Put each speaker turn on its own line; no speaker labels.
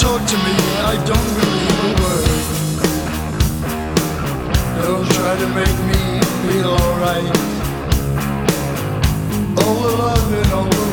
talk to me, I don't believe a word. Don't try to make me feel alright. All the love and all the